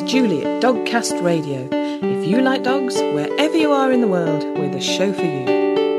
Julie at Dogcast Radio. If you like dogs, wherever you are in the world, we're the show for you.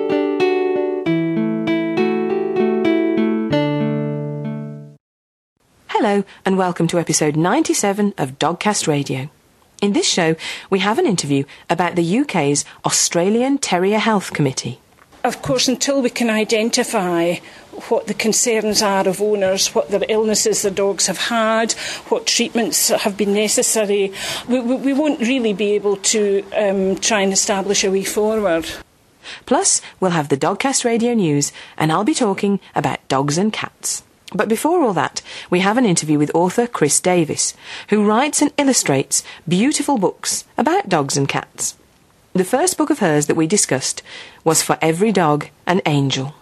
Hello and welcome to episode 97 of Dogcast Radio. In this show, we have an interview about the UK's Australian Terrier Health Committee. Of course, until we can identify what the concerns are of owners, what the illnesses the dogs have had, what treatments have been necessary, we won't really be able to try and establish a way forward. Plus, we'll have the Dogcast Radio News, and I'll be talking about dogs and cats. But before all that, we have an interview with author Chris Davis, who writes and illustrates beautiful books about dogs and cats. The first book of hers that we discussed was For Every Dog an Angel.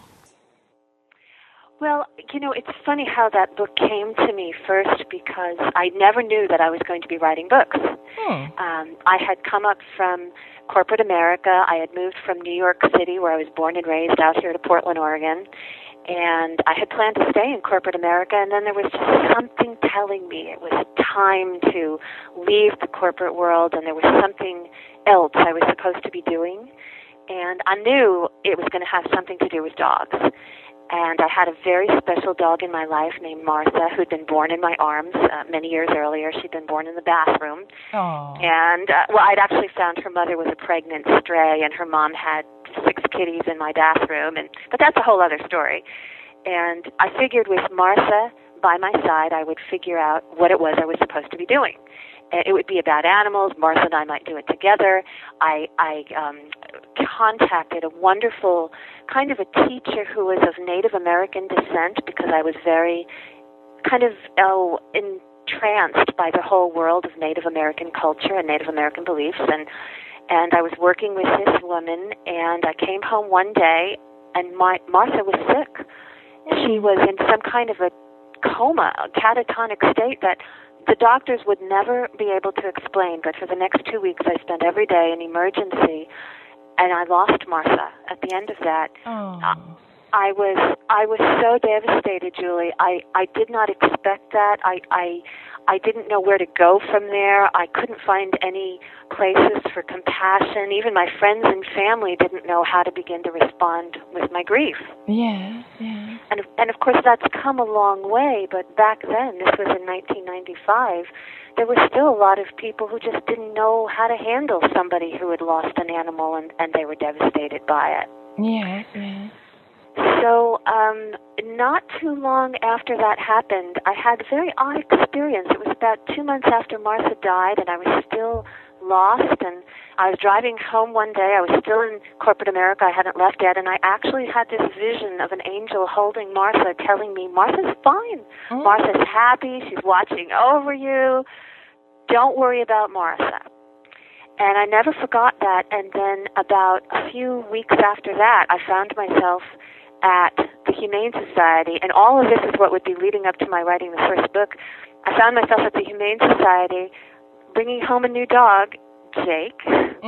Well, it's funny how that book came to me first because I never knew that I was going to be writing books. I had come up from corporate America. I had moved from New York City, where I was born and raised, out here to Portland, Oregon. And I had planned to stay in corporate America, and then there was just something telling me it was time to leave the corporate world, and there was something else I was supposed to be doing. And I knew it was going to have something to do with dogs. And I had a very special dog in my life named Martha, who'd been born in my arms many years earlier. She'd been born in the bathroom. Aww. And, I'd actually found her mother was a pregnant stray, and her mom had 6 kitties in my bathroom. But that's a whole other story. And I figured with Martha by my side, I would figure out what it was I was supposed to be doing. It would be about animals. Martha and I might do it together. I contacted a wonderful kind of a teacher who was of Native American descent because I was very kind of entranced by the whole world of Native American culture and Native American beliefs. And I was working with this woman, and I came home one day, and Martha was sick. She was in some kind of a coma, a catatonic state that the doctors would never be able to explain, but for the next 2 weeks I spent every day in emergency, and I lost Martha at the end of that. I was so devastated, Julie. I did not expect that. I didn't know where to go from there. I couldn't find any places for compassion. Even my friends and family didn't know how to begin to respond with my grief. Yeah. And of course that's come a long way, but back then, this was in 1995, there were still a lot of people who just didn't know how to handle somebody who had lost an animal and they were devastated by it. Yeah. So, not too long after that happened, I had a very odd experience. It was about 2 months after Martha died, and I was still lost, and I was driving home one day. I was still in corporate America. I hadn't left yet, and I actually had this vision of an angel holding Martha, telling me, Martha's fine. Martha's happy. She's watching over you. Don't worry about Martha. And I never forgot that, and then about a few weeks after that, I found myself at the Humane Society, and all of this is what would be leading up to my writing the first book. I found myself at the Humane Society bringing home a new dog, Jake,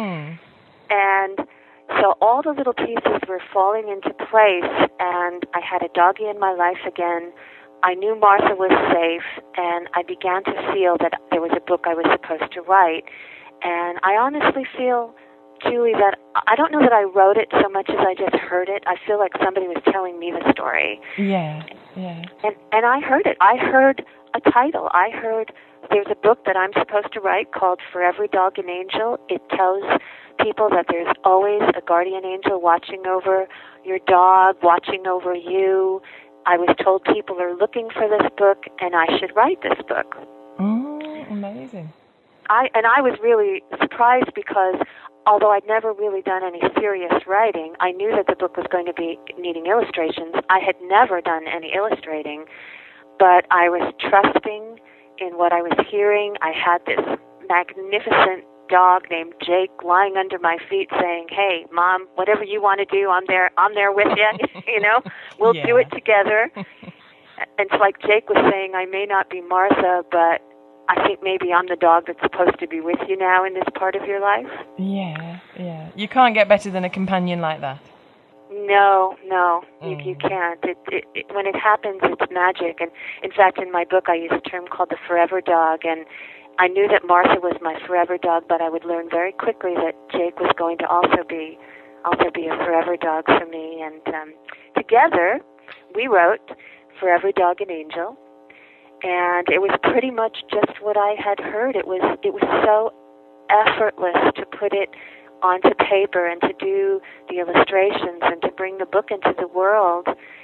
and so all the little pieces were falling into place, and I had a doggie in my life again. I knew Martha was safe, and I began to feel that there was a book I was supposed to write, and I honestly feel, Julie, that I don't know that I wrote it so much as I just heard it. I feel like somebody was telling me the story. Yeah. And I heard it. I heard a title. I heard there's a book that I'm supposed to write called For Every Dog an Angel. It tells people that there's always a guardian angel watching over your dog, watching over you. I was told people are looking for this book, and I should write this book. Amazing. I was really surprised because although I'd never really done any serious writing, I knew that the book was going to be needing illustrations. I had never done any illustrating, but I was trusting in what I was hearing. I had this magnificent dog named Jake lying under my feet saying, hey, Mom, whatever you want to do, I'm there with you, we'll do it together. And it's like Jake was saying, I may not be Martha, but I think maybe I'm the dog that's supposed to be with you now in this part of your life. Yeah. You can't get better than a companion like that. No, you can't. When it happens, it's magic. And in fact, in my book, I use a term called the forever dog. And I knew that Martha was my forever dog, but I would learn very quickly that Jake was going to also be a forever dog for me. And together, we wrote Forever Dog and Angel, and it was pretty much just what I had heard. It was so effortless to put it onto paper and to do the illustrations and to bring the book into the world.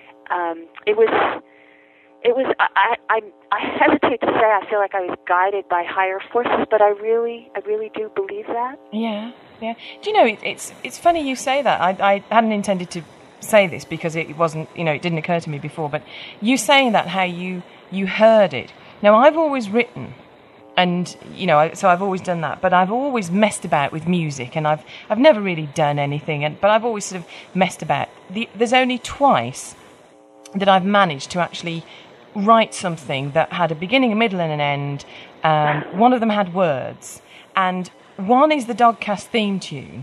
I hesitate to say I feel like I was guided by higher forces, but I really do believe that. Yeah. Do you know, it's funny you say that. I hadn't intended to say this because it wasn't, it didn't occur to me before, but you saying that, how you heard it. Now, I've always written, and, so I've always done that, but I've always messed about with music, and I've never really done anything, but I've always sort of messed about. There's only twice that I've managed to actually write something that had a beginning, a middle, and an end. One of them had words, and one is the Dogcast theme tune.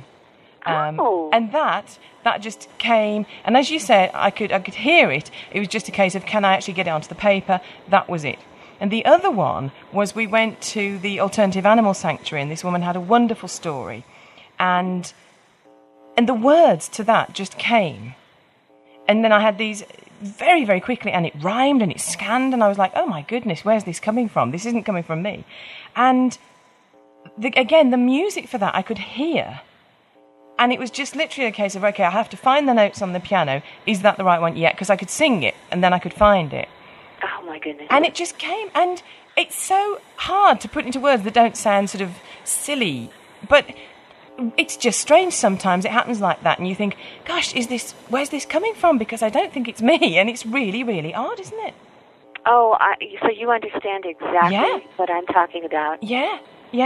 And that just came, and as you said, I could hear it. It was just a case of, can I actually get it onto the paper? That was it. And the other one was, we went to the Alternative Animal Sanctuary, and this woman had a wonderful story, and the words to that just came. And then I had these very, very quickly, and it rhymed and it scanned, and I was like, oh my goodness, where's this coming from? This isn't coming from me. And again, the music for that I could hear. And it was just literally a case of, okay, I have to find the notes on the piano. Is that the right one? Yeah, because I could sing it, and then I could find it. Oh my goodness. And it just came, and it's so hard to put into words that don't sound sort of silly, but it's just strange sometimes. It happens like that, and you think, gosh, where's this coming from? Because I don't think it's me, and it's really, really odd, isn't it? Oh, so you understand exactly what I'm talking about. Yeah,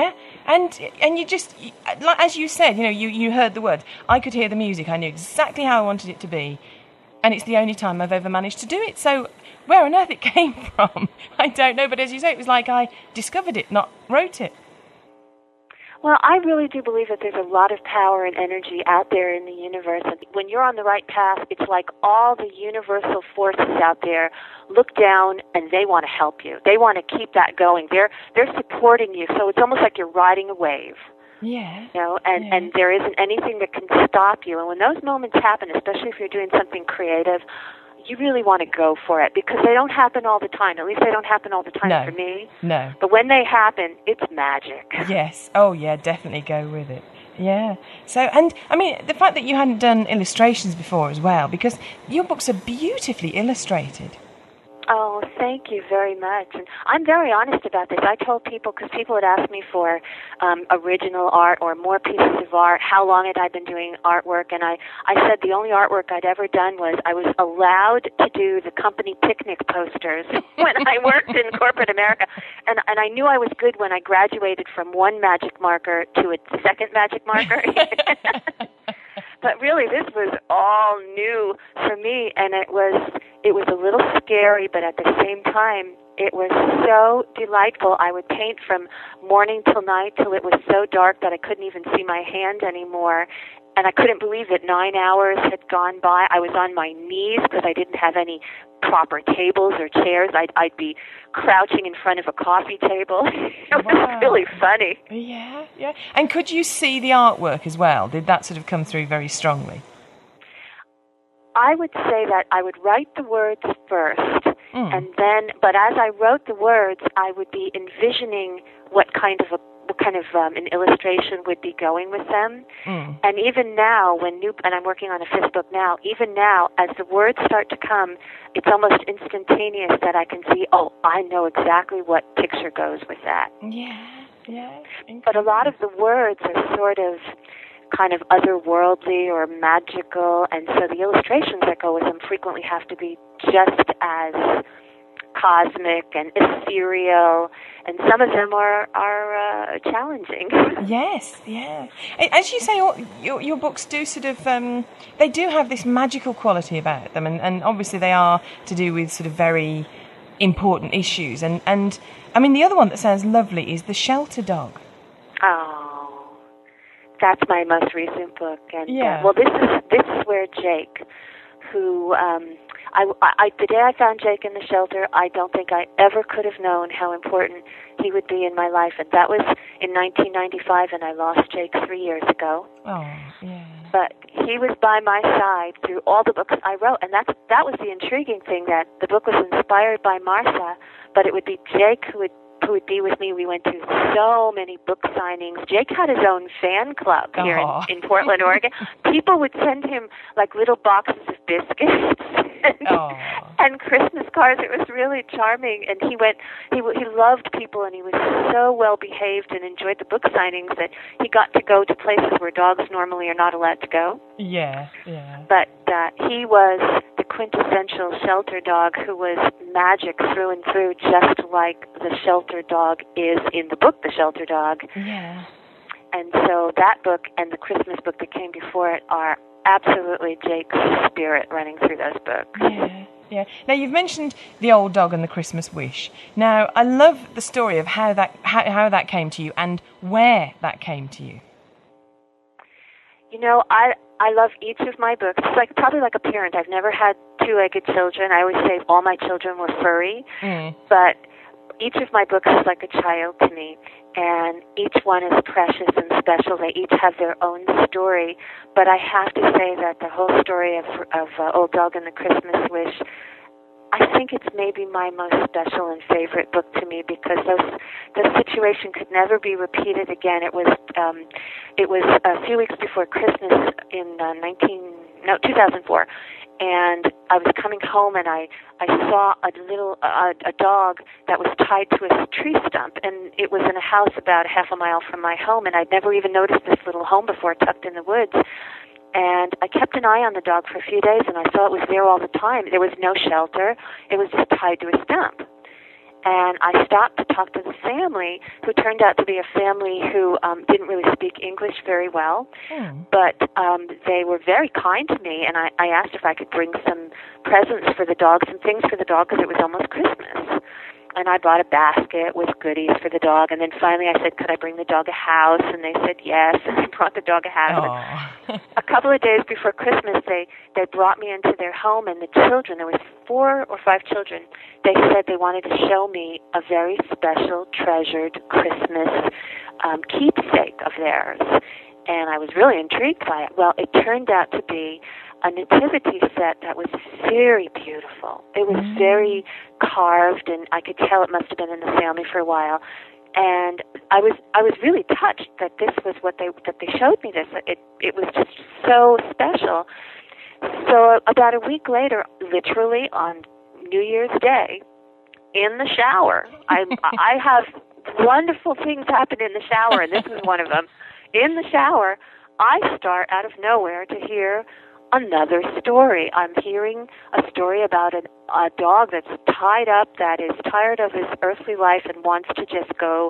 and you just, like, as you said, you heard the words. I could hear the music. I knew exactly how I wanted it to be, and it's the only time I've ever managed to do it. So where on earth it came from, I don't know. But as you say, it was like I discovered it, not wrote it. Well, I really do believe that there's a lot of power and energy out there in the universe. And when you're on the right path, it's like all the universal forces out there look down and they want to help you. They want to keep that going. They're supporting you. So it's almost like you're riding a wave. Yeah. And there isn't anything that can stop you. And when those moments happen, especially if you're doing something creative, you really want to go for it, because they don't happen all the time. At least they don't happen all the time for me. No. But when they happen, it's magic. Yes. Oh, yeah, definitely go with it. Yeah. So, and, I mean, the fact that you hadn't done illustrations before as well, because your books are beautifully illustrated. Oh, thank you very much. And I'm very honest about this. I told people, because people had asked me for original art or more pieces of art, how long had I been doing artwork, and I said the only artwork I'd ever done was I was allowed to do the company picnic posters when I worked in corporate America. And I knew I was good when I graduated from one magic marker to a second magic marker. But really, this was all new for me, and it was a little scary, but at the same time, it was so delightful. I would paint from morning till night till it was so dark that I couldn't even see my hand anymore, and I couldn't believe that 9 hours had gone by. I was on my knees because I didn't have any proper tables or chairs. I'd be crouching in front of a coffee table. It was really funny. Yeah. And could you see the artwork as well? Did that sort of come through very strongly? I would say that I would write the words first, and then, but as I wrote the words, I would be envisioning what kind of an illustration would be going with them. And even now, and I'm working on a fifth book now, even now, as the words start to come, it's almost instantaneous that I can see, oh, I know exactly what picture goes with that. Yeah. But a lot of the words are sort of kind of otherworldly or magical, and so the illustrations that go with them frequently have to be just as cosmic and ethereal, and some of them are challenging. Yes, yeah. As you say, your books do sort of, they do have this magical quality about them, and obviously they are to do with sort of very important issues. And I mean, the other one that sounds lovely is The Shelter Dog. Oh, that's my most recent book. And yeah. Well, this is where Jake, who the day I found Jake in the shelter, I don't think I ever could have known how important he would be in my life. And that was in 1995, and I lost Jake 3 years ago. Oh, yeah. But he was by my side through all the books I wrote, and that was the intriguing thing, that the book was inspired by Martha, but it would be Jake who would be with me. We went to so many book signings. Jake had his own fan club here in Portland, Oregon. People would send him like little boxes of biscuits and Christmas cards. It was really charming. And he loved people, and he was so well behaved and enjoyed the book signings that he got to go to places where dogs normally are not allowed to go. Yeah, yeah. But he was the quintessential shelter dog who was magic through and through, just like the shelter dog is in the book, The Shelter Dog. Yeah. And so that book and the Christmas book that came before it are absolutely Jake's spirit running through those books. Yeah, yeah. Now, you've mentioned The Old Dog and The Christmas Wish. Now, I love the story of how that came to you and where that came to you. You know, I love each of my books. It's probably like a parent. I've never had two-legged children. I always say all my children were furry. But each of my books is like a child to me, and each one is precious and special. They each have their own story. But I have to say that the whole story of Old Dog and the Christmas Wish, I think it's maybe my most special and favorite book to me, because the situation could never be repeated again. It was a few weeks before Christmas in 2004, and I was coming home, and I saw a dog that was tied to a tree stump, and it was in a house about half a mile from my home, and I'd never even noticed this little home before, tucked in the woods. And I kept an eye on the dog for a few days, and I saw it was there all the time. There was no shelter. It was just tied to a stump. And I stopped to talk to the family, who turned out to be a family who didn't really speak English very well. But they were very kind to me, and I asked if I could bring some presents for the dog, some things for the dog, because it was almost Christmas. And I brought a basket with goodies for the dog. And then finally I said, could I bring the dog a house? And they said yes. And I brought the dog a house. A couple of days before Christmas, they brought me into their home. And the children, there was 4 or 5 children, they said they wanted to show me a very special, treasured Christmas keepsake of theirs. And I was really intrigued by it. Well, it turned out to be a nativity set that was very beautiful. It was very carved, and I could tell it must have been in the family for a while. And I was really touched that this was that they showed me this. It was just so special. So about a week later, literally on New Year's Day, in the shower, I have wonderful things happen in the shower, and this is one of them. In the shower, I start out of nowhere to hear another story. I'm hearing a story about a dog that's tied up, that is tired of his earthly life and wants to just go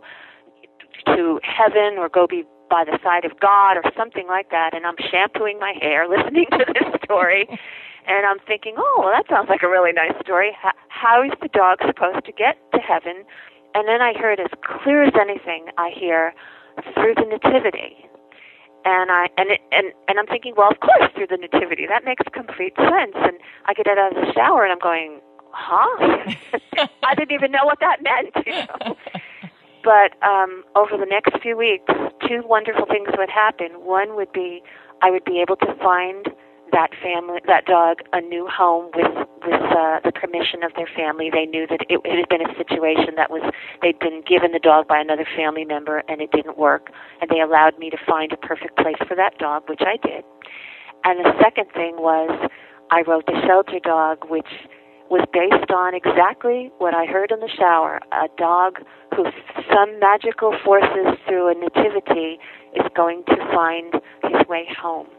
to heaven or go be by the side of God or something like that. And I'm shampooing my hair, listening to this story, and I'm thinking, oh, well, that sounds like a really nice story. How is the dog supposed to get to heaven? And then I heard, as clear as anything, I hear, through the nativity. And I'm thinking, well, of course, through the nativity. That makes complete sense. And I get out of the shower, and I'm going, huh? I didn't even know what that meant, you know. But over the next few weeks, 2 wonderful things would happen. One would be I would be able to find that dog, a new home with the permission of their family. They knew that it had been a situation that they'd been given the dog by another family member, and it didn't work, and they allowed me to find a perfect place for that dog, which I did. And the second thing was I wrote The Shelter Dog, which was based on exactly what I heard in the shower, a dog who some magical forces through a nativity is going to find his way home.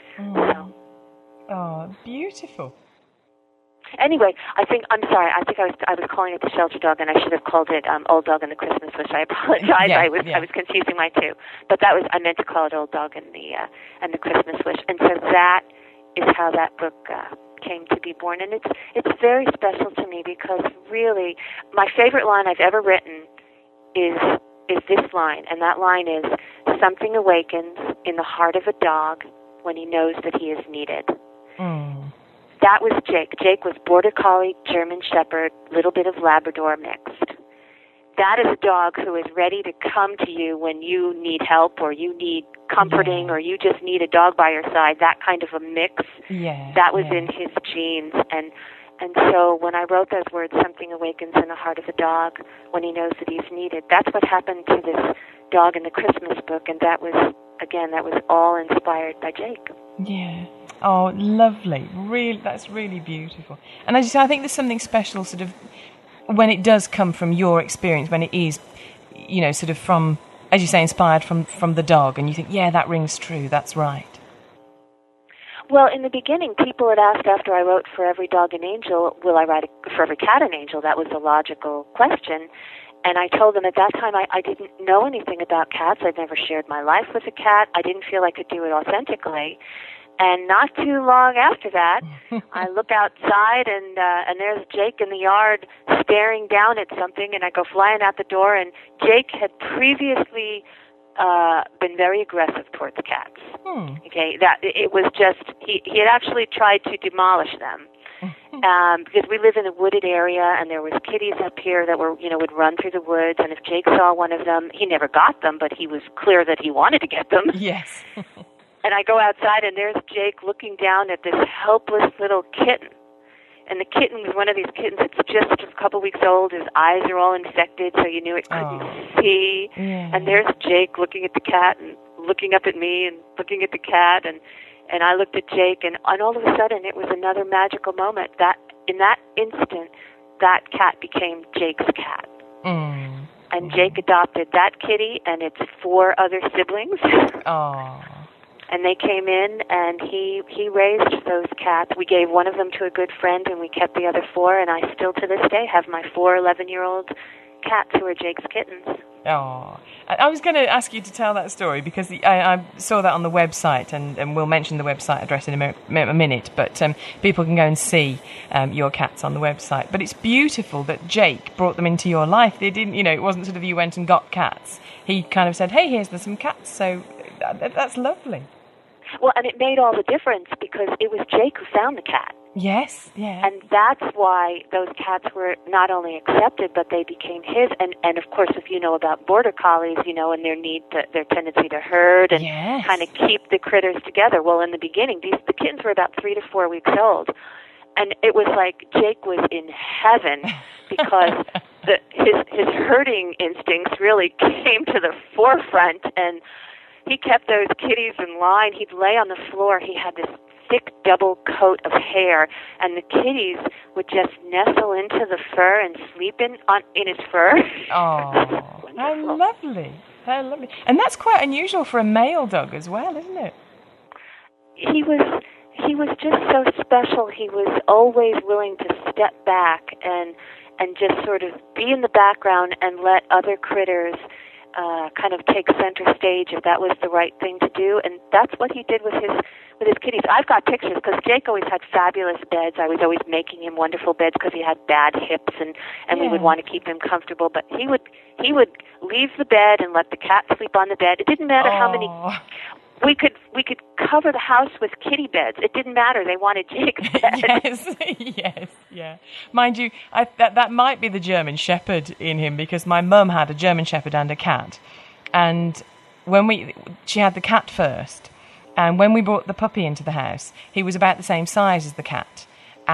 Oh, beautiful. Anyway, I think I was calling it The Shelter Dog, and I should have called it Old Dog and the Christmas Wish. I apologize. I was confusing my two, but I meant to call it Old Dog and the Christmas Wish, and so that is how that book came to be born, and it's very special to me because really my favorite line I've ever written is this line, and that line is, "Something awakens in the heart of a dog when he knows that he is needed." that was Jake. Jake was Border Collie, German Shepherd, little bit of Labrador mixed. That is a dog who is ready to come to you when you need help or you need comforting or you just need a dog by your side, that kind of a mix. That was in his genes. And so when I wrote those words, something awakens in the heart of a dog when he knows that he's needed. That's what happened to this dog in the Christmas book, and that was all inspired by Jake. Yeah. Oh, lovely. Really, that's really beautiful. And as you say, I think there's something special sort of when it does come from your experience, when it is, sort of from, as you say, inspired from the dog, and you think, yeah, that rings true, that's right. Well, in the beginning, people had asked after I wrote For Every Dog an Angel, will I write For Every Cat an Angel? That was a logical question. And I told them at that time I didn't know anything about cats. I'd never shared my life with a cat. I didn't feel I could do it authentically. And not too long after that, I look outside and there's Jake in the yard staring down at something, and I go flying out the door, and Jake had previously been very aggressive towards cats. Okay, that it was just he had actually tried to demolish them. Because we live in a wooded area, and there was kitties up here that were, would run through the woods, and if Jake saw one of them, he never got them, but he was clear that he wanted to get them. Yes. And I go outside, and there's Jake looking down at this helpless little kitten. And the kitten was one of these kittens that's just a couple weeks old. His eyes are all infected, so you knew it couldn't see. Yeah. And there's Jake looking at the cat and looking up at me and looking at the cat. And I looked at Jake, and all of a sudden it was another magical moment. That in that instant, that cat became Jake's cat. And Jake adopted that kitty and its 4 other siblings. And they came in, and he raised those cats. We gave one of them to a good friend, and we kept the other 4, and I still to this day have my 4 11-year-old cats who are Jake's kittens. Oh, I was going to ask you to tell that story because I saw that on the website, and we'll mention the website address in a minute, but people can go and see your cats on the website. But it's beautiful that Jake brought them into your life. They didn't, it wasn't sort of you went and got cats. He kind of said, hey, here's some cats, so that's lovely. Well, and it made all the difference because it was Jake who found the cat. Yes, yeah. And that's why those cats were not only accepted, but they became his. And of course, if you know about Border Collies, and their tendency to herd and kind of keep the critters together. Well, in the beginning, the kittens were about 3 to 4 weeks old. And it was like Jake was in heaven because his herding instincts really came to the forefront, and he kept those kitties in line. He'd lay on the floor. He had this thick double coat of hair, and the kitties would just nestle into the fur and sleep in his fur. Oh, how lovely. How lovely. And that's quite unusual for a male dog as well, isn't it? He was just so special. He was always willing to step back and just sort of be in the background and let other critters kind of take center stage if that was the right thing to do, and that's what he did with his kitties. I've got pictures because Jake always had fabulous beds. I was always making him wonderful beds because he had bad hips, and we would want to keep him comfortable. But he would leave the bed and let the cat sleep on the bed. It didn't matter how many. We could cover the house with kitty beds. It didn't matter. They wanted Jake's bed. Yes, yeah. Mind you, that might be the German Shepherd in him because my mum had a German Shepherd and a cat. And she had the cat first. And when we brought the puppy into the house, he was about the same size as the cat.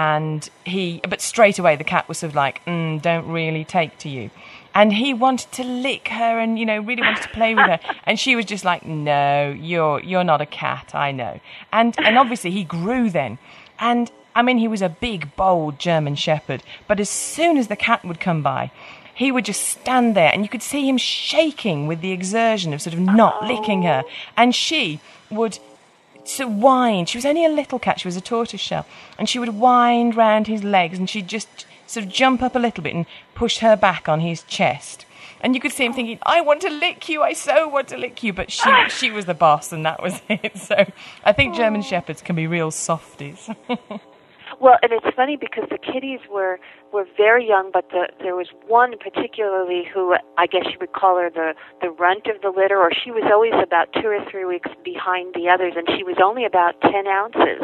But straight away the cat was sort of like, don't really take to you. And he wanted to lick her and, really wanted to play with her. And she was just like, no, you're not a cat, I know. And obviously he grew then. And, he was a big, bold German Shepherd. But as soon as the cat would come by, he would just stand there. And you could see him shaking with the exertion of sort of not licking her. And she would wind. She was only a little cat. She was a tortoiseshell. And she would wind round his legs and she'd just sort of jump up a little bit and push her back on his chest. And you could see him thinking, I want to lick you, I so want to lick you. But she was the boss and that was it. So I think German Shepherds can be real softies. Well, and it's funny because the kitties were very young, but there was one particularly who I guess you would call her the runt of the litter, or she was always about 2 or 3 weeks behind the others, and she was only about 10 ounces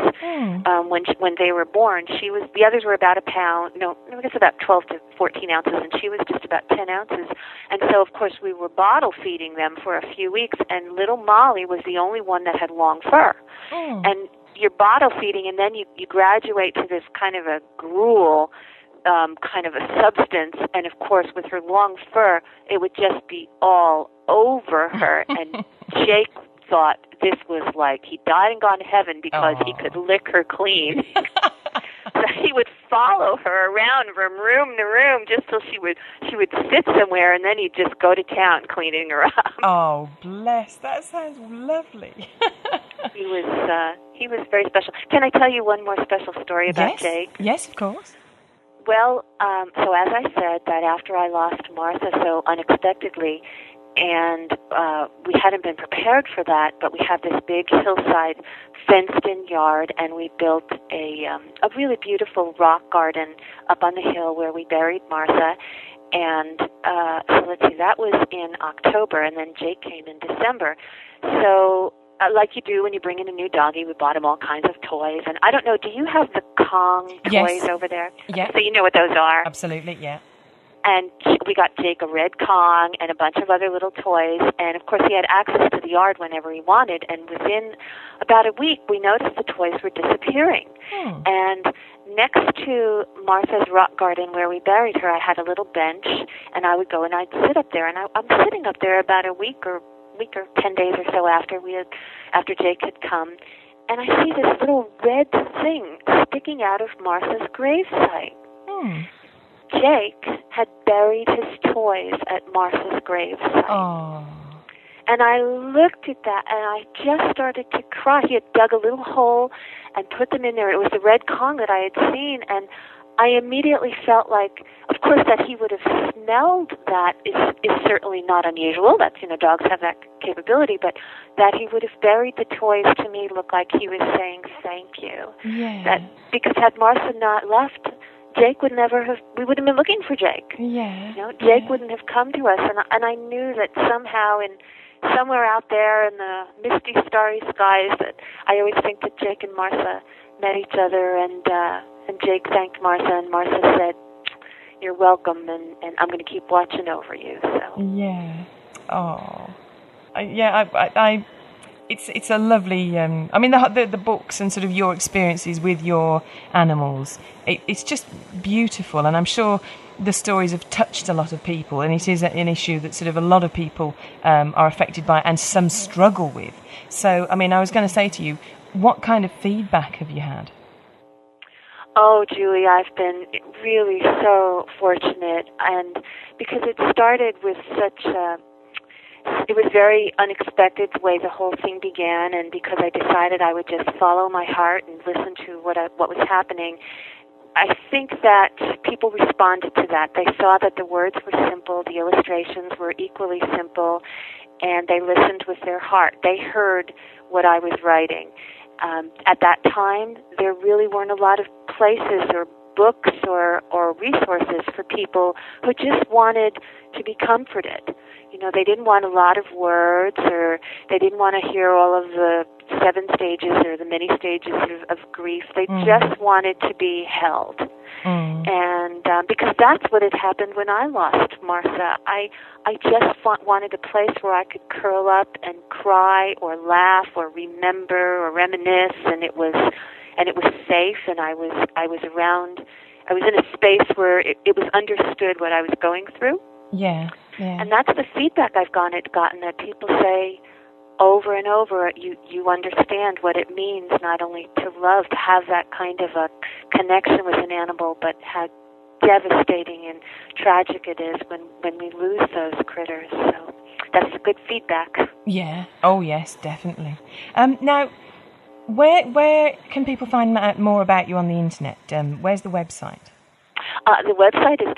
when they were born. The others were about a pound, I guess about 12 to 14 ounces, and she was just about 10 ounces. And so, of course, we were bottle feeding them for a few weeks, and little Molly was the only one that had long fur. And you're bottle feeding, and then you graduate to this kind of a gruel, kind of a substance, and of course with her long fur, it would just be all over her, and Jake thought this was like he died and gone to heaven because he could lick her clean. So he would follow her around from room to room just till she would sit somewhere, and then he'd just go to town cleaning her up. Oh, bless. That sounds lovely. He was very special. Can I tell you one more special story about Jake? Yes, of course. Well, so as I said, that after I lost Martha so unexpectedly, and we hadn't been prepared for that, but we have this big hillside fenced-in yard, and we built a really beautiful rock garden up on the hill where we buried Martha. And so let's see, that was in October, and then Jake came in December. So like you do when you bring in a new doggie, we bought him all kinds of toys. And I don't know, do you have the Kong toys over there? Yes. So you know what those are? Absolutely, yeah. And we got Jake a red Kong and a bunch of other little toys. And, of course, he had access to the yard whenever he wanted. And within about a week, we noticed the toys were disappearing. And next to Martha's rock garden where we buried her, I had a little bench, and I would go and I'd sit up there. And I'm sitting up there about a week or 10 days or so after Jake had come, and I see this little red thing sticking out of Martha's gravesite. Jake had buried his toys at Martha's gravesite. Oh. And I looked at that, and I just started to cry. He had dug a little hole and put them in there. It was the red Kong that I had seen, and I immediately felt like, of course, that he would have smelled that is certainly not unusual. That's, dogs have that capability, but that he would have buried the toys to me looked like he was saying thank you. Yeah. That because had Martha not left, Jake we wouldn't have been looking for Jake. Yeah. Jake wouldn't have come to us, and I knew that somehow somewhere out there in the misty, starry skies, that I always think that Jake and Martha met each other, and Jake thanked Martha, and Martha said, "You're welcome, and I'm going to keep watching over you." So. Yeah. Oh. It's a lovely. I mean, the books and sort of your experiences with your animals. It's just beautiful, and I'm sure the stories have touched a lot of people, and it is an issue that sort of a lot of people are affected by, and some struggle with. So, I mean, I was going to say to you, what kind of feedback have you had? Oh, Julie, I've been really so fortunate, and because it started with it was very unexpected the way the whole thing began, and because I decided I would just follow my heart and listen to what was happening, I think that people responded to that. They saw that the words were simple, the illustrations were equally simple, and they listened with their heart. They heard what I was writing. At that time, there really weren't a lot of places or books or resources for people who just wanted to be comforted. They didn't want a lot of words, or they didn't want to hear all of the 7 stages or the many stages of grief. They just wanted to be held. And because that's what had happened when I lost Martha. I just wanted a place where I could curl up and cry or laugh or remember or reminisce, and it was safe, and I was in a space where it was understood what I was going through. Yeah. And that's the feedback I've gotten, that people say over and over, you understand what it means not only to love, to have that kind of a connection with an animal, but how devastating and tragic it is when we lose those critters. So that's good feedback. Yeah. Oh, yes, definitely. Now, where can people find out more about you on the internet? Where's the website? The website is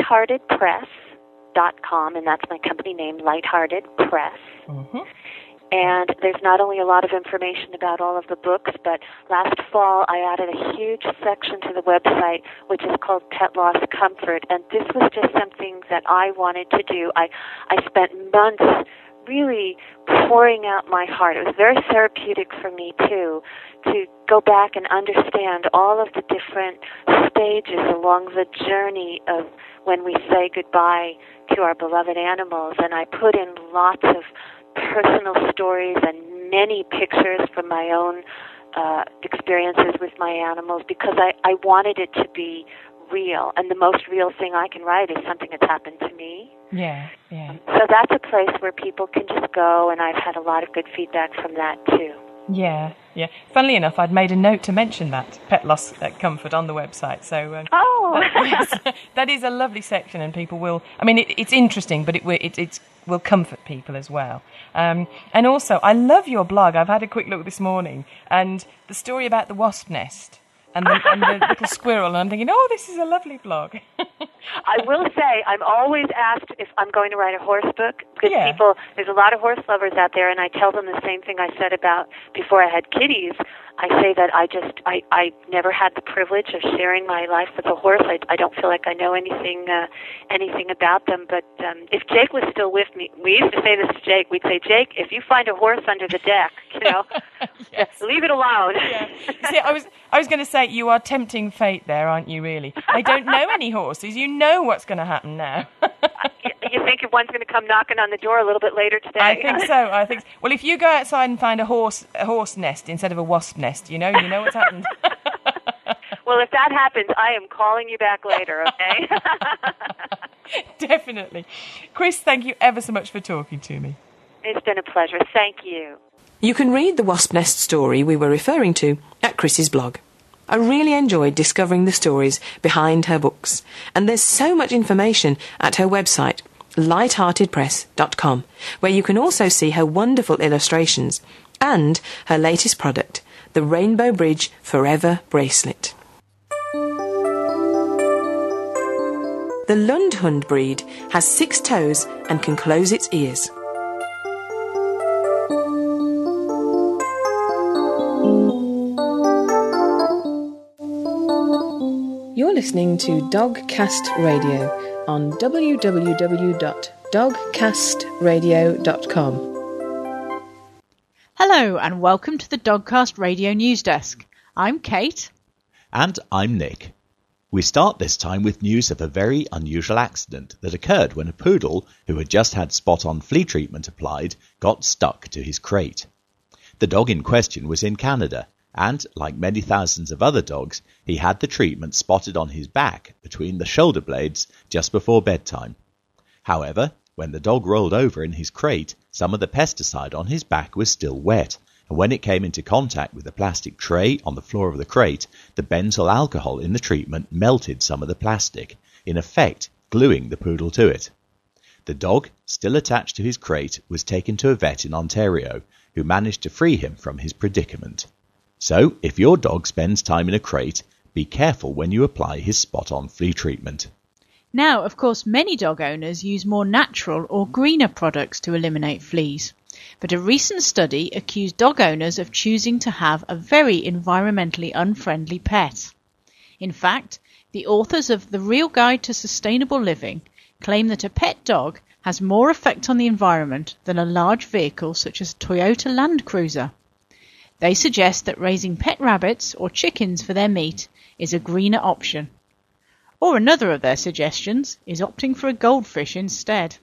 www.lightheartedpress.com, and that's my company name, Lighthearted Press. And there's not only a lot of information about all of the books, but last fall I added a huge section to the website which is called Pet Loss Comfort. And this was just something that I wanted to do. I spent months really pouring out my heart. It was very therapeutic for me, too, to go back and understand all of the different stages along the journey of when we say goodbye to our beloved animals. And I put in lots of personal stories and many pictures from my own experiences with my animals because I wanted it to be real. And the most real thing I can write is something that's happened to me. Yeah, yeah. So that's a place where people can just go, and I've had a lot of good feedback from that, too. Yeah, yeah. Funnily enough, I'd made a note to mention that, Pet Loss Comfort, on the website. So, that is a lovely section, and people will... I mean, it's interesting, but it will comfort people as well. And also, I love your blog. I've had a quick look this morning, and the story about the wasp nest and the little squirrel, and I'm thinking, oh, this is a lovely blog. I will say, I'm always asked if I'm going to write a horse book, because there's a lot of horse lovers out there, and I tell them the same thing I said about before I had kitties. I say that I never had the privilege of sharing my life with a horse. I don't feel like I know anything about them. But if Jake was still with me, we used to say this to Jake. We'd say, Jake, if you find a horse under the deck, yes. Leave it alone. Yeah. See, I was going to say, you are tempting fate there, aren't you, really? I don't know any horses. You know what's going to happen now. You think one's going to come knocking on the door a little bit later today? I think so. Well, if you go outside and find a horse nest instead of a wasp nest, you know what's happened. Well, if that happens, I am calling you back later, okay? Definitely. Chris, thank you ever so much for talking to me. It's been a pleasure. Thank you. You can read the wasp nest story we were referring to at Chris's blog. I really enjoyed discovering the stories behind her books, and there's so much information at her website, lightheartedpress.com, where you can also see her wonderful illustrations and her latest product, the Rainbow Bridge Forever Bracelet. The Lundhund breed has 6 toes and can close its ears. You're listening to Dogcast Radio on www.dogcastradio.com. Hello and welcome to the Dogcast Radio News Desk. I'm Kate. And I'm Nick. We start this time with news of a very unusual accident that occurred when a poodle who had just had spot-on flea treatment applied got stuck to his crate. The dog in question was in Canada, and, like many thousands of other dogs, he had the treatment spotted on his back between the shoulder blades just before bedtime. However, when the dog rolled over in his crate, some of the pesticide on his back was still wet, and when it came into contact with the plastic tray on the floor of the crate, the benzyl alcohol in the treatment melted some of the plastic, in effect gluing the poodle to it. The dog, still attached to his crate, was taken to a vet in Ontario, who managed to free him from his predicament. So, if your dog spends time in a crate, be careful when you apply his spot-on flea treatment. Now, of course, many dog owners use more natural or greener products to eliminate fleas. But a recent study accused dog owners of choosing to have a very environmentally unfriendly pet. In fact, the authors of The Real Guide to Sustainable Living claim that a pet dog has more effect on the environment than a large vehicle such as a Toyota Land Cruiser. They suggest that raising pet rabbits or chickens for their meat is a greener option. Or another of their suggestions is opting for a goldfish instead.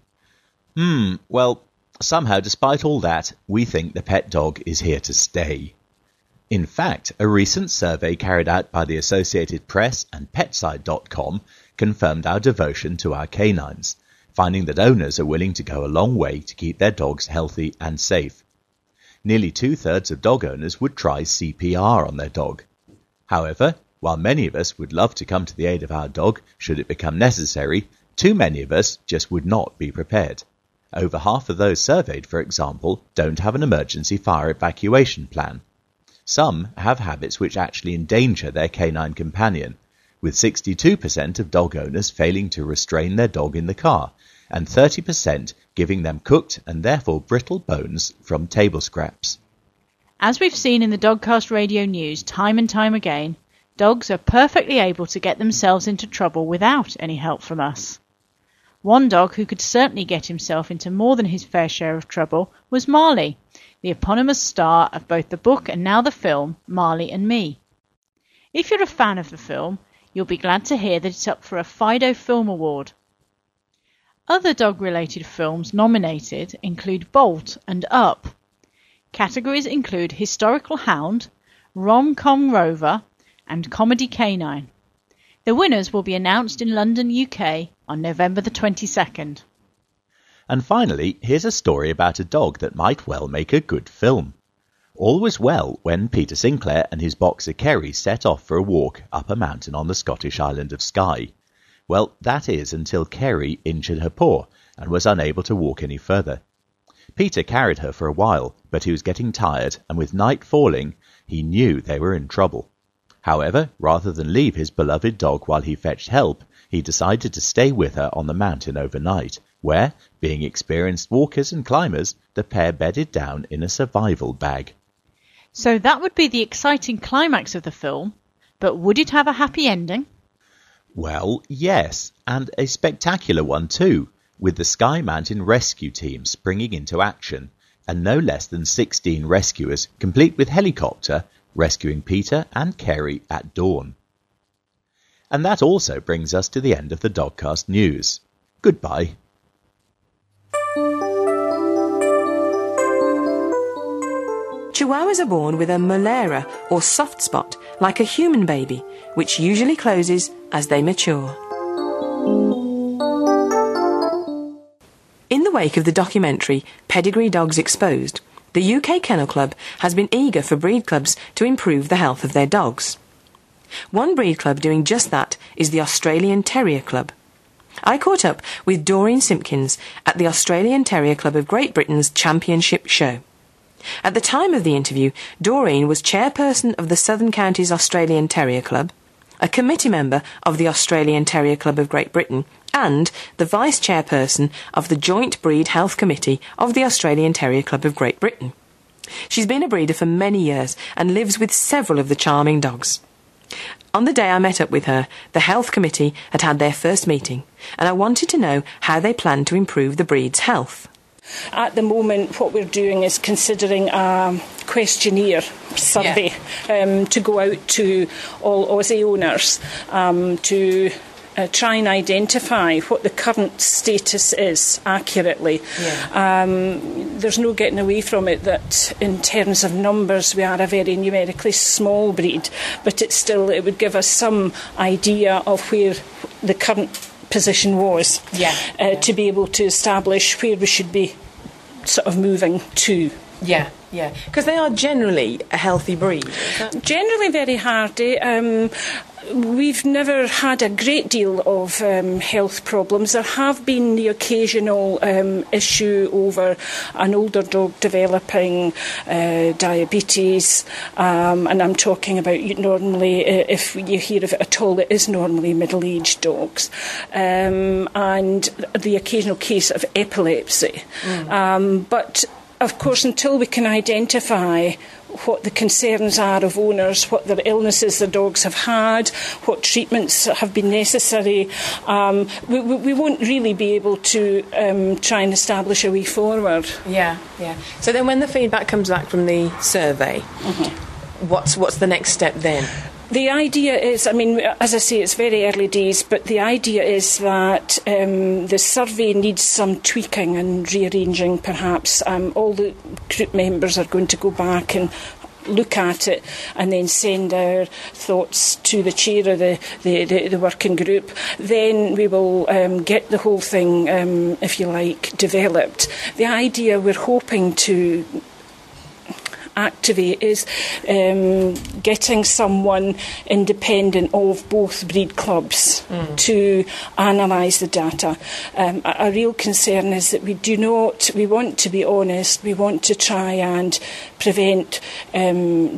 Well, somehow, despite all that, we think the pet dog is here to stay. In fact, a recent survey carried out by the Associated Press and Petside.com confirmed our devotion to our canines, finding that owners are willing to go a long way to keep their dogs healthy and safe. Nearly 2/3 of dog owners would try CPR on their dog. However, while many of us would love to come to the aid of our dog should it become necessary, too many of us just would not be prepared. Over half of those surveyed, for example, don't have an emergency fire evacuation plan. Some have habits which actually endanger their canine companion, with 62% of dog owners failing to restrain their dog in the car, and 30% giving them cooked and therefore brittle bones from table scraps. As we've seen in the Dogcast Radio News time and time again, dogs are perfectly able to get themselves into trouble without any help from us. One dog who could certainly get himself into more than his fair share of trouble was Marley, the eponymous star of both the book and now the film, Marley and Me. If you're a fan of the film, you'll be glad to hear that it's up for a Fido Film Award. Other dog-related films nominated include Bolt and Up. Categories include Historical Hound, Rom-Com Rover and Comedy Canine. The winners will be announced in London, UK on November the 22nd. And finally, here's a story about a dog that might well make a good film. All was well when Peter Sinclair and his boxer Kerry set off for a walk up a mountain on the Scottish island of Skye. Well, that is until Kerry injured her paw and was unable to walk any further. Peter carried her for a while, but he was getting tired, and with night falling, he knew they were in trouble. However, rather than leave his beloved dog while he fetched help, he decided to stay with her on the mountain overnight, where, being experienced walkers and climbers, the pair bedded down in a survival bag. So that would be the exciting climax of the film, but would it have a happy ending? Well, yes, and a spectacular one too, with the Skye Mountain Rescue Team springing into action, and no less than 16 rescuers, complete with helicopter, rescuing Peter and Kerry at dawn. And that also brings us to the end of the Dogcast News. Goodbye. Chihuahuas are born with a molera or soft spot, like a human baby, which usually closes as they mature. In the wake of the documentary Pedigree Dogs Exposed, the UK Kennel Club has been eager for breed clubs to improve the health of their dogs. One breed club doing just that is the Australian Terrier Club. I caught up with Doreen Simpkins at the Australian Terrier Club of Great Britain's Championship Show. At the time of the interview, Doreen was chairperson of the Southern Counties Australian Terrier Club, a committee member of the Australian Terrier Club of Great Britain, and the vice chairperson of the Joint Breed Health Committee of the Australian Terrier Club of Great Britain. She's been a breeder for many years and lives with several of the charming dogs. On the day I met up with her, the Health Committee had had their first meeting, and I wanted to know how they planned to improve the breed's health. At the moment, what we're doing is considering a questionnaire survey to go out to all Aussie owners to try and identify what the current status is accurately. There's no getting away from it that in terms of numbers we are a very numerically small breed, but it would give us some idea of where the current position was to be able to establish where we should be sort of moving to. Because they are generally a healthy breed. Generally very hardy. We've never had a great deal of health problems. There have been the occasional issue over an older dog developing diabetes, and I'm talking about normally, if you hear of it at all, it is normally middle-aged dogs, and the occasional case of epilepsy. But of course, until we can identify what the concerns are of owners, what their illnesses the dogs have had, what treatments have been necessary, we won't really be able to try and establish a way forward. So then when the feedback comes back from the survey, what's the next step then? The idea is, as I say, it's very early days, but the idea is that the survey needs some tweaking and rearranging, perhaps. All the group members are going to go back and look at it and then send our thoughts to the chair of the working group. Then we will get the whole thing, if you like, developed. The idea we're hoping to activate is getting someone independent of both breed clubs to analyse the data. A real concern is that we want to be honest, we want to try and prevent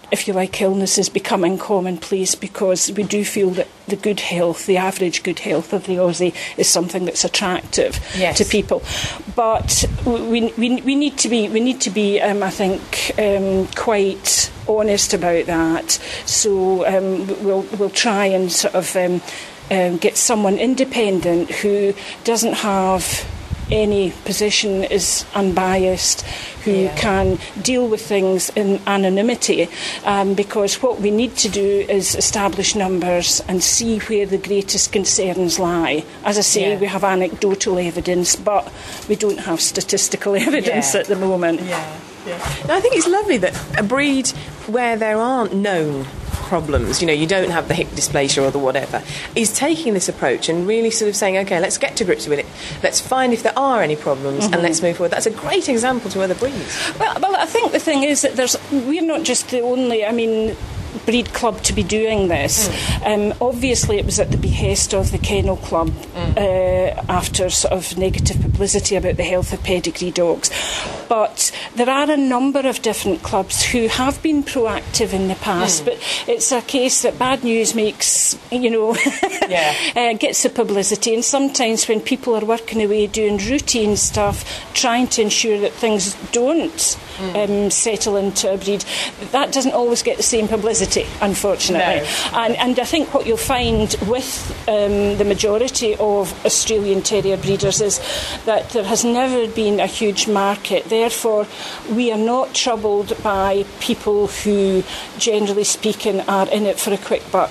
if you like, illnesses becoming commonplace, because we do feel that the good health, the average good health of the Aussie is something that's attractive to people. But we need to be I think quite honest about that. So we'll try and sort of get someone independent who doesn't have any position, is unbiased, who can deal with things in anonymity, because what we need to do is establish numbers and see where the greatest concerns lie. As I say, we have anecdotal evidence, but we don't have statistical evidence at the moment. Now, I think it's lovely that a breed where there aren't known problems, you don't have the hip dysplasia or the whatever, is taking this approach and really sort of saying, OK, let's get to grips with it, let's find if there are any problems, and let's move forward. That's a great example to other breeds. Well, I think the thing is that we're not just the only, breed club to be doing this. Obviously it was at the behest of the Kennel Club after sort of negative publicity about the health of pedigree dogs, but there are a number of different clubs who have been proactive in the past, but it's a case that bad news makes gets the publicity, and sometimes when people are working away doing routine stuff, trying to ensure that things don't settle into a breed, that doesn't always get the same publicity, unfortunately. And I think what you'll find with the majority of Australian Terrier breeders is that there has never been a huge market. Therefore, we are not troubled by people who, generally speaking, are in it for a quick buck.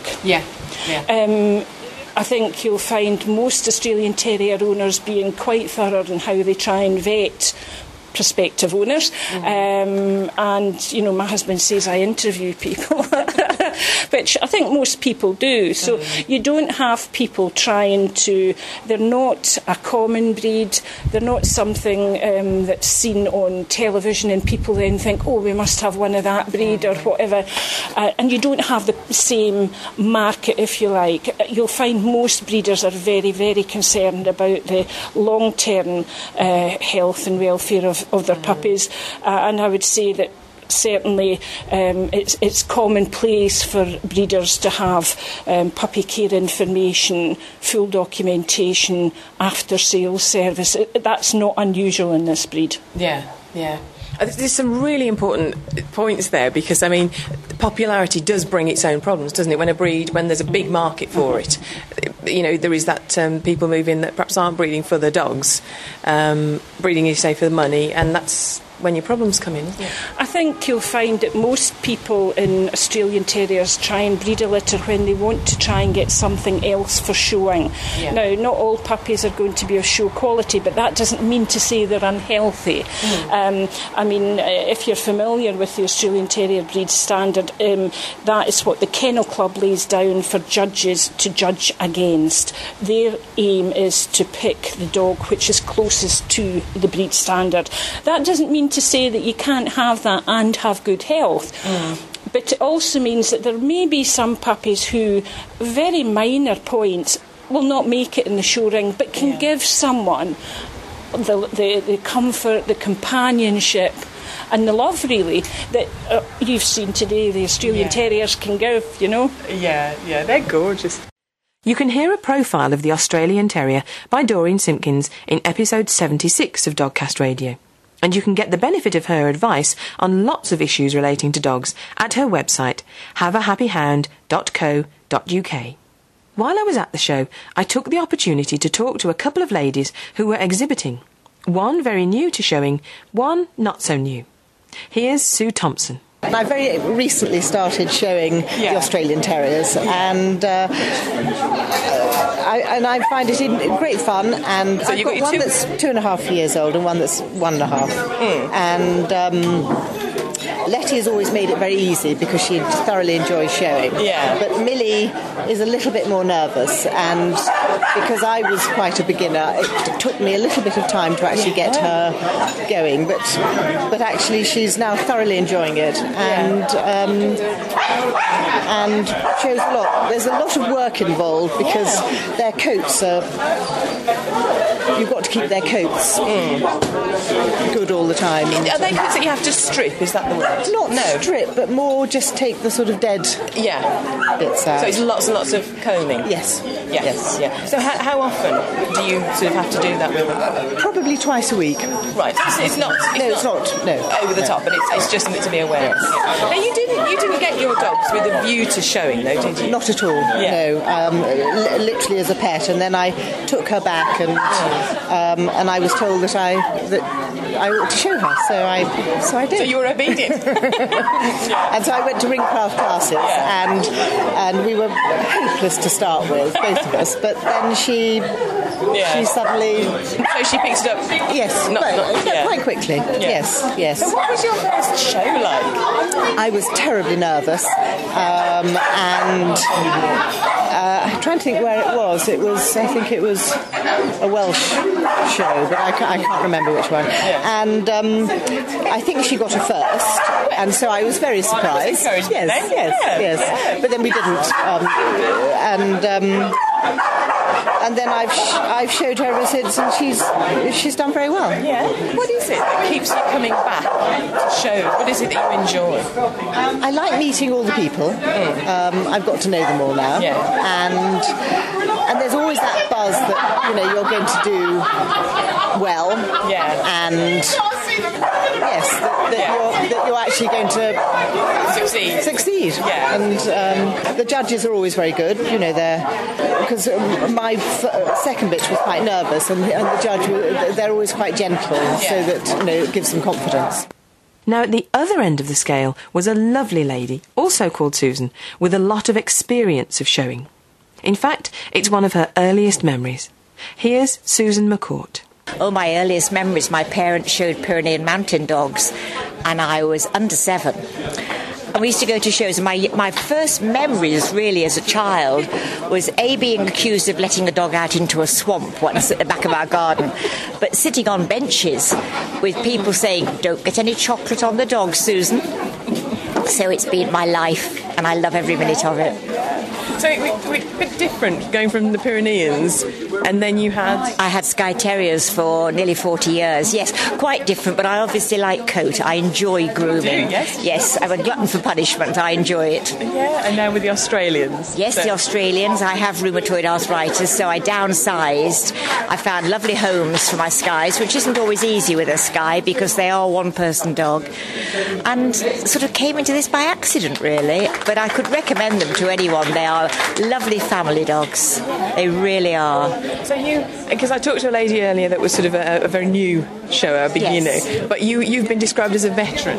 I think you'll find most Australian Terrier owners being quite thorough in how they try and vet prospective owners. And, my husband says I interview people, which I think most people do. So you don't have people trying to... They're not a common breed. They're not something that's seen on television and people then think, oh, we must have one of that breed or whatever. And you don't have the same market, if you like. You'll find most breeders are very, very concerned about the long-term health and welfare of their puppies, and I would say that certainly it's commonplace for breeders to have puppy care information, full documentation, after sales service. That's not unusual in this breed. There's some really important points there, because popularity does bring its own problems, doesn't it? When there's a big market for it, there is that people move in that perhaps aren't breeding for the dogs, breeding, you say, for the money, and that's when your problems come in, isn't it? I think you'll find that most people in Australian Terriers try and breed a litter when they want to try and get something else for showing. Now, not all puppies are going to be of show quality, but that doesn't mean to say they're unhealthy. If you're familiar with the Australian Terrier breed standard, that is what the Kennel Club lays down for judges to judge against. Their aim is to pick the dog which is closest to the breed standard. That doesn't mean to say that you can't have that and have good health. But it also means that there may be some puppies who, very minor points, will not make it in the show ring, but can give someone the comfort, the companionship, and the love, really, that you've seen today the Australian Terriers can give, they're gorgeous. You can hear a profile of the Australian Terrier by Doreen Simpkins in episode 76 of Dogcast Radio. And you can get the benefit of her advice on lots of issues relating to dogs at her website, haveahappyhound.co.uk. While I was at the show, I took the opportunity to talk to a couple of ladies who were exhibiting. One very new to showing, one not so new. Here's Sue Thompson. I very recently started showing the Australian Terriers, and I find it great fun. And so I've got one that's 2.5 years old and one that's 1.5. And Letty has always made it very easy because she thoroughly enjoys showing. But Millie is a little bit more nervous, and because I was quite a beginner, it took me a little bit of time to actually get her going, but actually she's now thoroughly enjoying it, and shows a lot. There's a lot of work involved because their coats are... You've got to keep their coats good all the time. Are they coats that you have to strip? Is that the word? Not strip, but more just take the sort of dead bits out. So it's lots and lots of combing? Yes. Yeah. So how often do you sort of have to do that with them? Probably twice a week. Right. It's not over the top, but it's just something to be aware of. Yeah. Now you didn't get your dogs with a view to showing, though, did you? Not at all. Yeah. No. Literally as a pet, and then I took her back, and I was told that I ought to show her, so I did. So you were obedient. And so I went to Ringcraft classes, and we were hopeless to start with, both of us. But then she suddenly. So she picks it up. Yes, quite quickly. Yeah. Yes. So what was your first show like? I was terribly nervous, and I'm trying to think where it was. I think it was a Welsh show, but I can't remember which one. Yeah. And I think she got her first, and so I was very surprised. Yes. But then we didn't, and then I've showed her ever since, and she's done very well. Yeah. What is it that keeps you coming back to shows? What is it that you enjoy? I like meeting all the people. I've got to know them all now. Yeah. And there's always that buzz that you're going to do well. Yeah. And that you're actually going to succeed. Yeah. And the judges are always very good. Because my second bitch was quite nervous, and the judge, they're always quite gentle, so that it gives them confidence. Now, at the other end of the scale was a lovely lady, also called Susan, with a lot of experience of showing. In fact, it's one of her earliest memories. Here's Susan McCourt. Oh, my earliest memories, my parents showed Pyrenean mountain dogs, and I was under 7. And we used to go to shows. My first memories, really, as a child, was being accused of letting a dog out into a swamp once at the back of our garden, but sitting on benches with people saying, "Don't get any chocolate on the dog, Susan." So it's been my life, and I love every minute of it. So it's a bit different going from the Pyreneans, and then you had... I had Skye Terriers for nearly 40 years. Yes, quite different, but I obviously like coat. I enjoy grooming. Yes, I'm a glutton for punishment. I enjoy it. Yeah, and now with the Australians. Yes, the Australians. I have rheumatoid arthritis, so I downsized. I found lovely homes for my Skies, which isn't always easy with a Skye because they are one-person dog. And sort of came into this by accident, really. But I could recommend them to anyone. They are lovely family dogs. They really are. So because I talked to a lady earlier that was sort of a very new shower, a beginner, but you've been described as a veteran.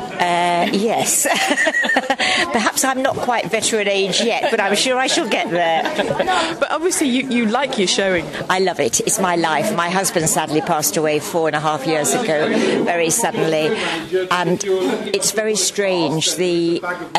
Yes. Perhaps I'm not quite veteran age yet, but I'm sure I shall get there. But obviously you like your showing. I love it. It's my life. My husband sadly passed away 4.5 years ago, very suddenly, and it's very strange. The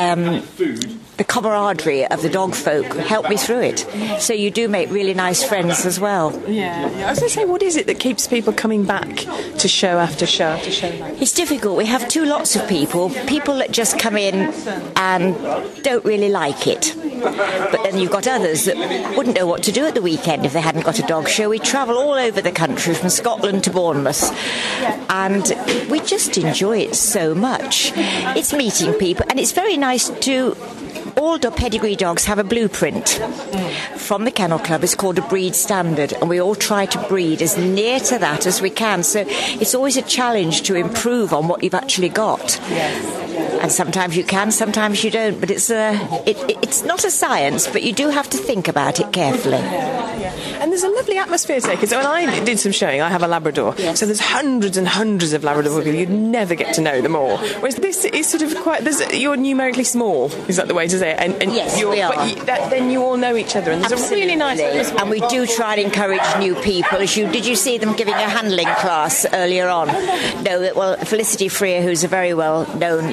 camaraderie of the dog folk helped me through it. So you do make really nice friends as well. Yeah. I was going to say, what is it that keeps people coming back to show after show after show? It's difficult. We have two lots of people that just come in and don't really like it. But then you've got others that wouldn't know what to do at the weekend if they hadn't got a dog show. We travel all over the country, from Scotland to Bournemouth, and we just enjoy it so much. It's meeting people, and it's very nice to... All pedigree dogs have a blueprint from the Kennel Club. It's called a breed standard, and we all try to breed as near to that as we can. So it's always a challenge to improve on what you've actually got. And sometimes you can, sometimes you don't. But it's not a science, but you do have to think about it carefully. And there's a lovely atmosphere today, because when I did some showing, I have a Labrador, so there's hundreds and hundreds of Labrador people. You'd never get to know them all. Whereas this is sort of you're numerically small, is that the way to say it? And yes, we are. But then you all know each other, and there's Absolutely. a really nice atmosphere. And we do try and encourage new people. Did you see them giving a handling class earlier on? No, well, Felicity Freer, who's a very well-known lady with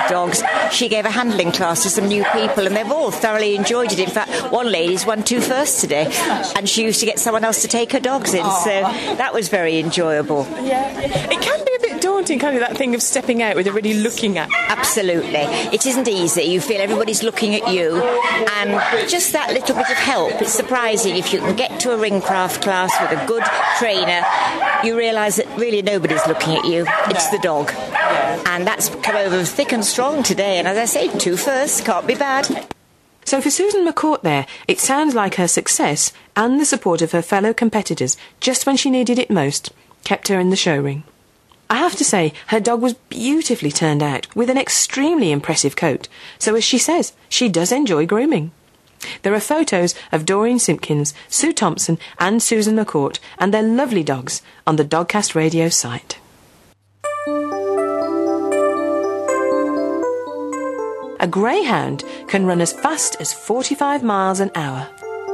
with dogs. She gave a handling class to some new people, and they've all thoroughly enjoyed it. In fact, one lady's won 2 firsts today, and she used to get someone else to take her dogs in, so that was very enjoyable. Yeah. It can be a bit daunting, kind of that thing of stepping out with everybody looking at. Absolutely. It isn't easy. You feel everybody's looking at you, and just that little bit of help. It's surprising if you can get to a ringcraft class with a good trainer, you realise that really nobody's looking at you. It's the dog. And that's come over thick and strong today, and as I say, 2 firsts, can't be bad. So for Susan McCourt there, it sounds like her success and the support of her fellow competitors, just when she needed it most, kept her in the show ring. I have to say, her dog was beautifully turned out, with an extremely impressive coat, so as she says, she does enjoy grooming. There are photos of Doreen Simpkins, Sue Thompson and Susan McCourt and their lovely dogs on the Dogcast Radio site. A greyhound can run as fast as 45 miles an hour.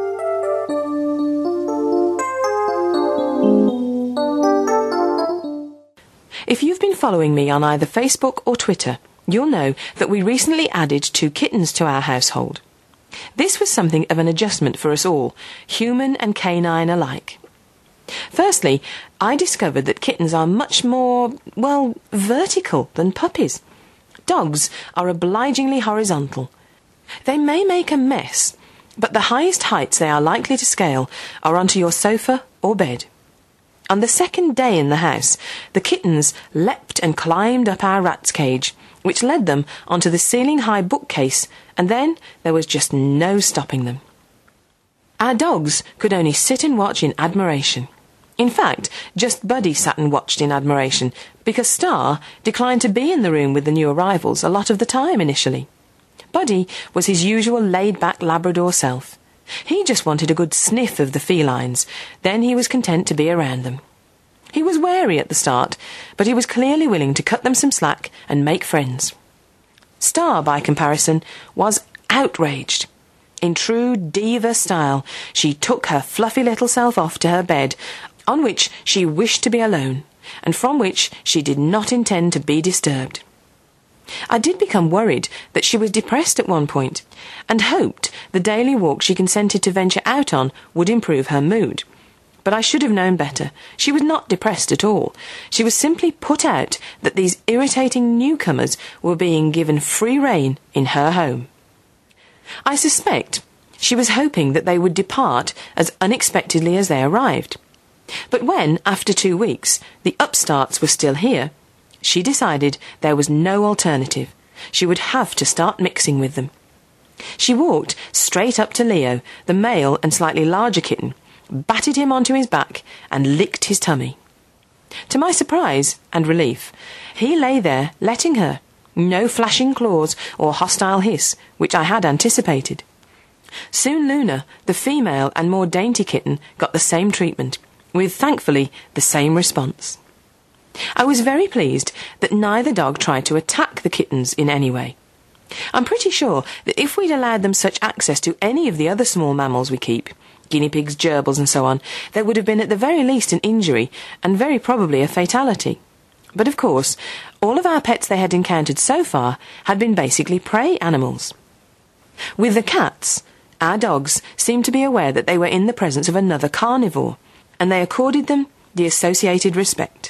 If you've been following me on either Facebook or Twitter, you'll know that we recently added 2 kittens to our household. This was something of an adjustment for us all, human and canine alike. Firstly, I discovered that kittens are much more, vertical than puppies. Dogs are obligingly horizontal. They may make a mess, but the highest heights they are likely to scale are onto your sofa or bed. On the second day in the house, the kittens leapt and climbed up our rat's cage, which led them onto the ceiling-high bookcase, and then there was just no stopping them. Our dogs could only sit and watch in admiration. In fact, just Buddy sat and watched in admiration, because Star declined to be in the room with the new arrivals a lot of the time initially. Buddy was his usual laid-back Labrador self. He just wanted a good sniff of the felines, then he was content to be around them. He was wary at the start, but he was clearly willing to cut them some slack and make friends. Star, by comparison, was outraged. In true diva style, she took her fluffy little self off to her bed, on which she wished to be alone, and from which she did not intend to be disturbed. I did become worried that she was depressed at one point, and hoped the daily walk she consented to venture out on would improve her mood. But I should have known better. She was not depressed at all. She was simply put out that these irritating newcomers were being given free rein in her home. I suspect she was hoping that they would depart as unexpectedly as they arrived. But when, after 2 weeks, the upstarts were still here, she decided there was no alternative. She would have to start mixing with them. She walked straight up to Leo, the male and slightly larger kitten, batted him onto his back and licked his tummy. To my surprise and relief, he lay there letting her, no flashing claws or hostile hiss, which I had anticipated. Soon Luna, the female and more dainty kitten, got the same treatment, with, thankfully, the same response. I was very pleased that neither dog tried to attack the kittens in any way. I'm pretty sure that if we'd allowed them such access to any of the other small mammals we keep, guinea pigs, gerbils and so on, there would have been at the very least an injury, and very probably a fatality. But of course, all of our pets they had encountered so far had been basically prey animals. With the cats, our dogs seemed to be aware that they were in the presence of another carnivore, and they accorded them the associated respect.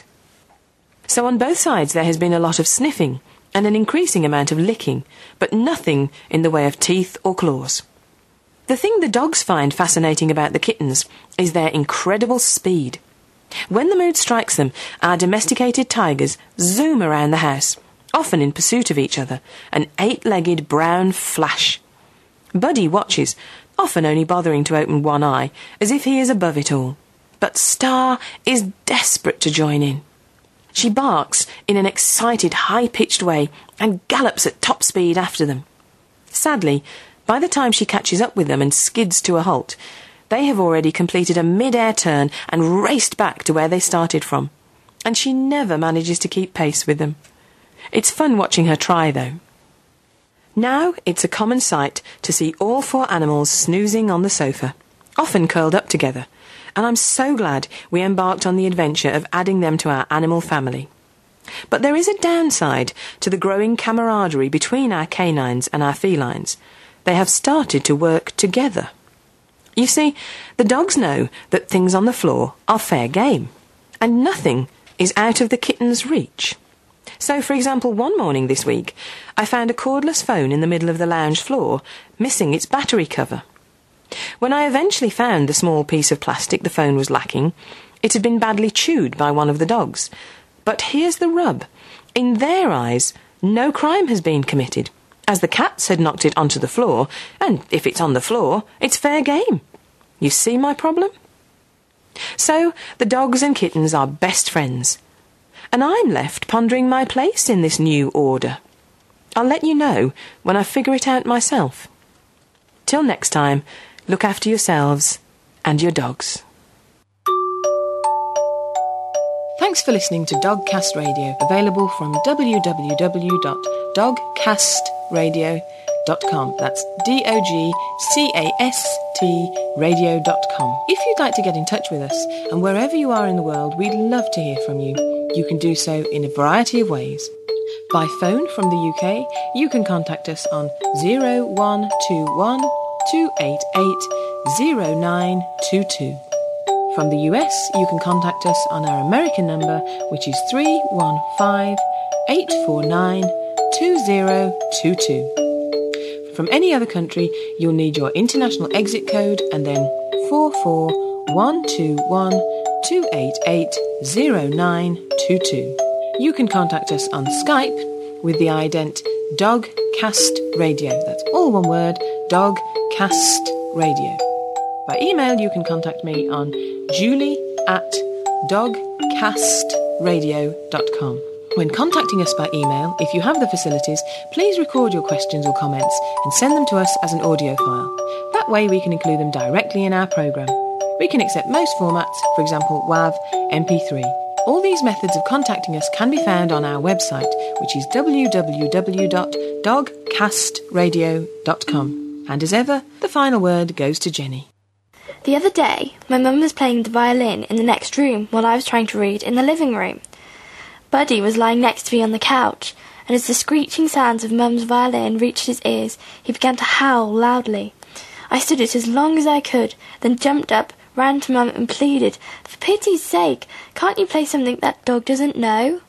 So on both sides there has been a lot of sniffing and an increasing amount of licking, but nothing in the way of teeth or claws. The thing the dogs find fascinating about the kittens is their incredible speed. When the mood strikes them, our domesticated tigers zoom around the house, often in pursuit of each other, an 8-legged brown flash. Buddy watches, often only bothering to open one eye, as if he is above it all. But Star is desperate to join in. She barks in an excited, high-pitched way and gallops at top speed after them. Sadly, by the time she catches up with them and skids to a halt, they have already completed a mid-air turn and raced back to where they started from, and she never manages to keep pace with them. It's fun watching her try, though. Now it's a common sight to see all 4 animals snoozing on the sofa, often curled up together, and I'm so glad we embarked on the adventure of adding them to our animal family. But there is a downside to the growing camaraderie between our canines and our felines. They have started to work together. You see, the dogs know that things on the floor are fair game, and nothing is out of the kitten's reach. So, for example, one morning this week, I found a cordless phone in the middle of the lounge floor, missing its battery cover. When I eventually found the small piece of plastic the phone was lacking, it had been badly chewed by one of the dogs. But here's the rub. In their eyes, no crime has been committed, as the cats had knocked it onto the floor, and if it's on the floor, it's fair game. You see my problem? So, the dogs and kittens are best friends. And I'm left pondering my place in this new order. I'll let you know when I figure it out myself. Till next time, look after yourselves and your dogs. Thanks for listening to Dogcast Radio, available from www.dogcastradio.com. That's DOGCAST radio.com. If you'd like to get in touch with us, and wherever you are in the world, we'd love to hear from you. You can do so in a variety of ways. By phone from the UK, you can contact us on 0121 288 0922. From the US, you can contact us on our American number, which is 315-849-2022. From any other country, you'll need your international exit code and then 44121 288 0922. You can contact us on Skype with the ident Dogcast Radio. That's all one word, Dogcast Radio. By email, you can contact me on julie@dogcastradio.com. When contacting us by email, if you have the facilities, please record your questions or comments and send them to us as an audio file. That way we can include them directly in our programme. We can accept most formats, for example WAV, MP3. All these methods of contacting us can be found on our website, which is www.dogcastradio.com. And as ever, the final word goes to Jenny. The other day, my mum was playing the violin in the next room while I was trying to read in the living room. Buddy was lying next to me on the couch, and as the screeching sounds of Mum's violin reached his ears, he began to howl loudly. I stood it as long as I could, then jumped up, ran to Mum and pleaded, "For pity's sake, can't you play something that dog doesn't know?"